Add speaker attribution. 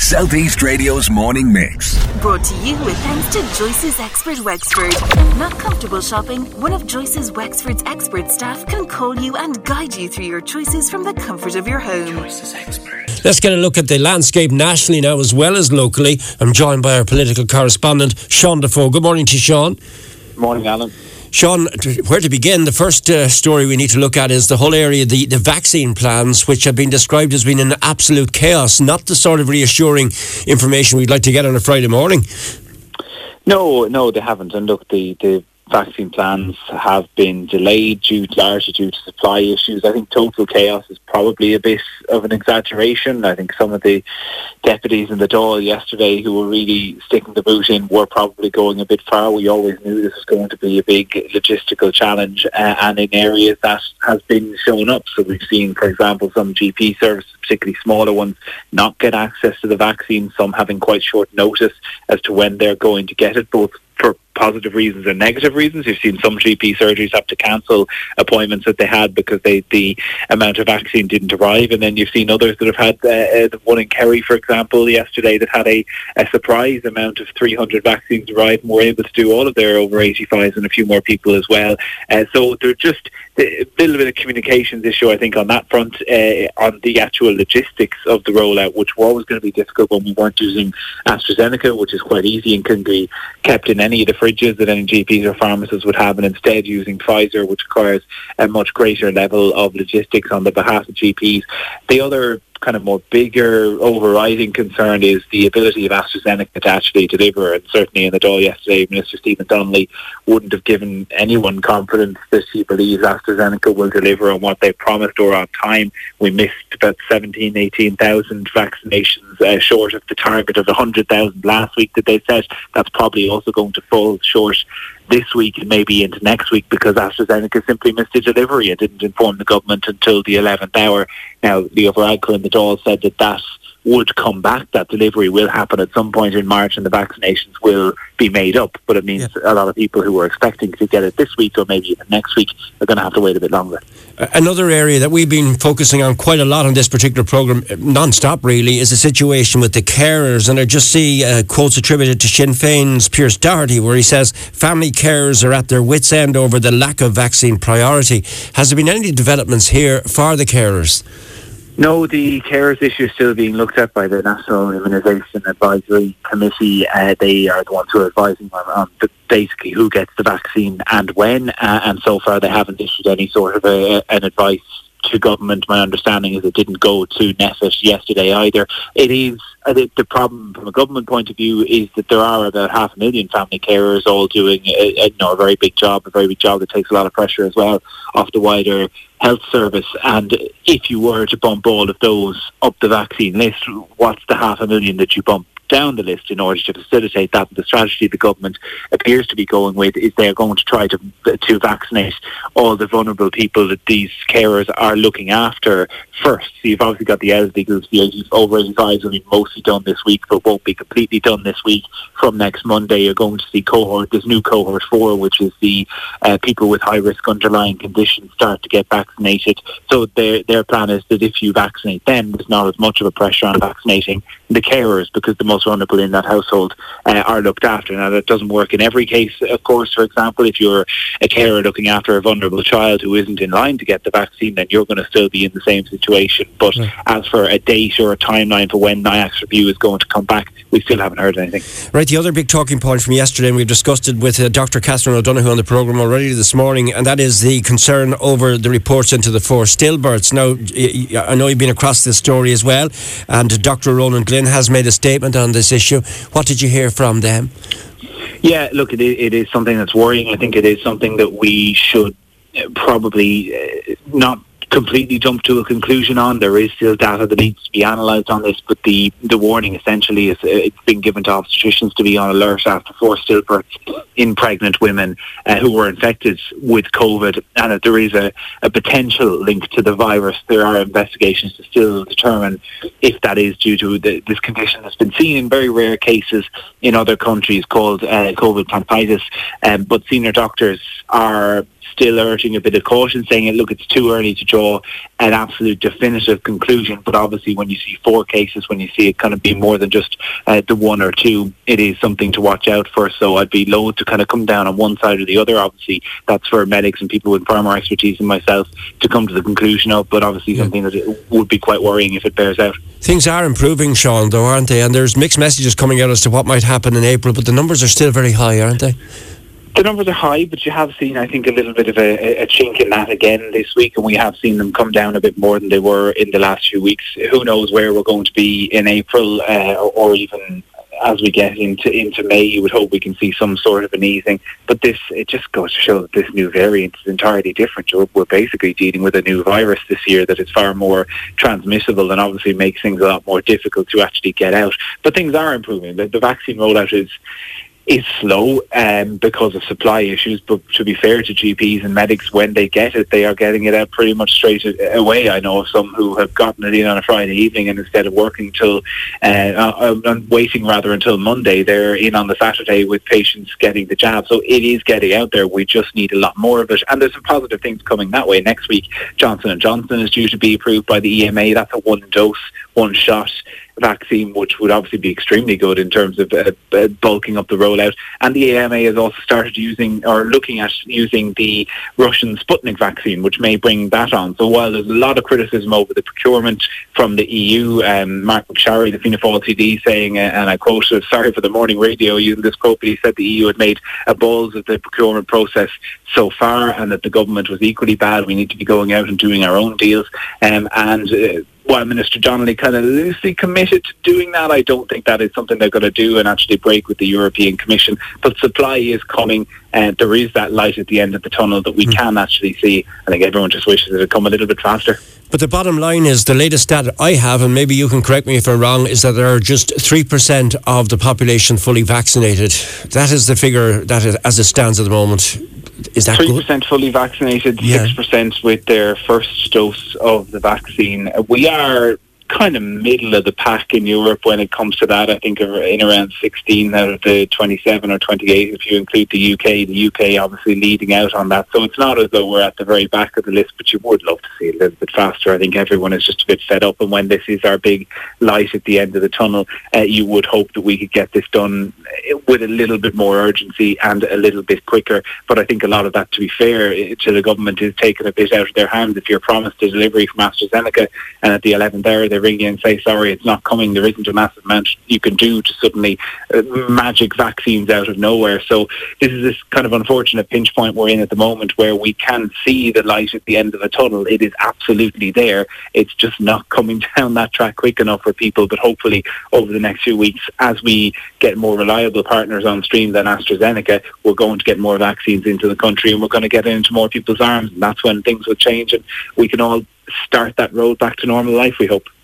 Speaker 1: Southeast Radio's morning mix.
Speaker 2: Brought to you with thanks to Joyce's Expert Wexford. Not comfortable shopping? One of Joyce's Wexford's expert staff can call you and guide you through your choices from the comfort of your home.
Speaker 3: Joyce's Expert. Let's get a look at the landscape nationally now as well as locally. I'm joined by our political correspondent, Sean Defoe. Good morning to you, Sean.
Speaker 4: Morning, Alan.
Speaker 3: Sean, where to begin? The first story we need to look at is the whole area, the vaccine plans, which have been described as being an absolute chaos, not the sort of reassuring information we'd like to get on a Friday morning.
Speaker 4: No, they haven't. And look, the vaccine plans have been delayed largely due to supply issues. I think total chaos is probably a bit of an exaggeration. I think some of the deputies in the Dáil yesterday who were really sticking the boot in were probably going a bit far. We always knew this was going to be a big logistical challenge and in areas that has been shown up. So we've seen, for example, some GP services, particularly smaller ones, not get access to the vaccine, some having quite short notice as to when they're going to get it, both for positive reasons and negative reasons. You've seen some GP surgeries have to cancel appointments that they had because the amount of vaccine didn't arrive, and then you've seen others that have had the one in Kerry, for example, yesterday that had a surprise amount of 300 vaccines arrive and were able to do all of their over 85s and a few more people as well. So they're just a little bit of communications issue, I think, on that front, on the actual logistics of the rollout, which were always going to be difficult when we weren't using AstraZeneca, which is quite easy and can be kept in any of the fridges that any GPs or pharmacists would have, and instead using Pfizer, which requires a much greater level of logistics on the behalf of GPs. The other kind of more bigger overriding concern is the ability of AstraZeneca to actually deliver, and certainly in the Dáil yesterday, Minister Stephen Donnelly wouldn't have given anyone confidence that he believes AstraZeneca will deliver on what they promised or on time. We missed about 18,000 vaccinations short of the target of 100,000 last week that they set. That's probably also going to fall short this week and maybe into next week because AstraZeneca simply missed a delivery and didn't inform the government until the 11th hour. Now, Leo Varadkar in the Dáil said that would come back. That delivery will happen at some point in March and the vaccinations will be made up. But it means a lot of people who were expecting to get it this week or maybe even next week are going to have to wait a bit longer.
Speaker 3: Another area that we've been focusing on quite a lot on this particular programme, non-stop really, is the situation with the carers. And I just see quotes attributed to Sinn Féin's Pierce Doherty where he says family carers are at their wits' end over the lack of vaccine priority. Has there been any developments here for the carers?
Speaker 4: No, the carers issue is still being looked at by the National Immunisation Advisory Committee. They are the ones who are advising on basically who gets the vaccine and when, and so far they haven't issued any sort of an advice to government. My understanding is it didn't go to NPHET yesterday either. It is the problem from a government point of view is that there are about 500,000 family carers all doing a very big job that takes a lot of pressure as well off the wider health service. And if you were to bump all of those up the vaccine list, what's the 500,000 that you bump down the list in order to facilitate that? The strategy the government appears to be going with is they're going to try to vaccinate all the vulnerable people that these carers are looking after first. So you've obviously got the elderly groups, the over 85s will be mostly done this week but won't be completely done this week. From next Monday you're going to see this new cohort 4, which is the people with high risk underlying conditions start to get vaccinated. So their plan is that if you vaccinate them, there's not as much of a pressure on vaccinating the carers because the most vulnerable in that household are looked after. Now, that doesn't work in every case, of course. For example, if you're a carer looking after a vulnerable child who isn't in line to get the vaccine, then you're going to still be in the same situation. But as for a date or a timeline for when NIAC's review is going to come back, we still haven't heard anything.
Speaker 3: Right, the other big talking point from yesterday, and we've discussed it with Dr. Catherine O'Donoghue on the programme already this morning, and that is the concern over the reports into the 4 stillbirths. Now, I know you've been across this story as well, and Dr. Ronan Glynn has made a statement on this issue. What did you hear from them?
Speaker 4: Yeah, look, it is something that's worrying. I think it is something that we should probably not completely jump to a conclusion on. There is still data that needs to be analysed on this, but the warning essentially is it's been given to obstetricians to be on alert after 4 stillbirths in pregnant women who were infected with COVID, and that there is a potential link to the virus. There are investigations to still determine if that is due to this condition that's been seen in very rare cases in other countries called COVID pancreatitis, but senior doctors are still urging a bit of caution, saying, look, it's too early to draw an absolute definitive conclusion. But obviously when you see 4 cases, when you see it kind of be more than just the 1 or 2, it is something to watch out for. So I'd be loath to kind of come down on one side or the other. Obviously that's for medics and people with far more expertise than myself to come to the conclusion of, but obviously something that it would be quite worrying if it bears out.
Speaker 3: Things are improving, Sean, though, aren't they? And there's mixed messages coming out as to what might happen in April, but the numbers are still very high, aren't they?
Speaker 4: The numbers are high, but you have seen, I think, a little bit of a chink in that again this week, and we have seen them come down a bit more than they were in the last few weeks. Who knows where we're going to be in April, or even as we get into May. You would hope we can see some sort of an easing. But it just goes to show that this new variant is entirely different. We're basically dealing with a new virus this year that is far more transmissible and obviously makes things a lot more difficult to actually get out. But things are improving. The vaccine rollout is slow because of supply issues, but to be fair to GPs and medics, when they get it, they are getting it out pretty much straight away. I know of some who have gotten it in on a Friday evening, and instead of working waiting until Monday, they're in on the Saturday with patients getting the jab. So it is getting out there. We just need a lot more of it, and there's some positive things coming that way. Next week, Johnson & Johnson is due to be approved by the EMA. That's a 1-dose, 1-shot vaccine, which would obviously be extremely good in terms of bulking up the rollout. And the EMA has also started looking at using the Russian Sputnik vaccine, which may bring that on. So while there's a lot of criticism over the procurement from the EU, Mark McSharry, the Fianna Fáil TD, saying, and I quote, sorry for the morning radio using this quote, but he said the EU had made a balls of the procurement process so far, and that the government was equally bad. We need to be going out and doing our own deals. While Minister Donnelly kind of loosely committed to doing that, I don't think that is something they're going to do and actually break with the European Commission. But supply is coming, and there is that light at the end of the tunnel that we can actually see. I think everyone just wishes it had come a little bit faster.
Speaker 3: But the bottom line is, the latest stat I have, and maybe you can correct me if I'm wrong, is that there are just 3% of the population fully vaccinated. That is the figure that is, as it stands at the moment. Is that 3%
Speaker 4: good? Fully vaccinated, 6% with their first dose of the vaccine. We are kind of middle of the pack in Europe when it comes to that. I think in around 16 out of the 27 or 28 if you include the UK. The UK obviously leading out on that. So it's not as though we're at the very back of the list, but you would love to see it a little bit faster. I think everyone is just a bit fed up, and when this is our big light at the end of the tunnel, you would hope that we could get this done with a little bit more urgency and a little bit quicker. But I think a lot of that, to be fair to the government, is taken a bit out of their hands. If you're promised a delivery from AstraZeneca and at the 11th hour they ring you and say, sorry, it's not coming, there isn't a massive amount you can do to suddenly magic vaccines out of nowhere. So this is this kind of unfortunate pinch point we're in at the moment, where we can see the light at the end of the tunnel. It is absolutely there. It's just not coming down that track quick enough for people. But hopefully over the next few weeks, as we get more reliable partners on stream than AstraZeneca, we're going to get more vaccines into the country, and we're going to get into more people's arms, and that's when things will change and we can all start that road back to normal life, we hope.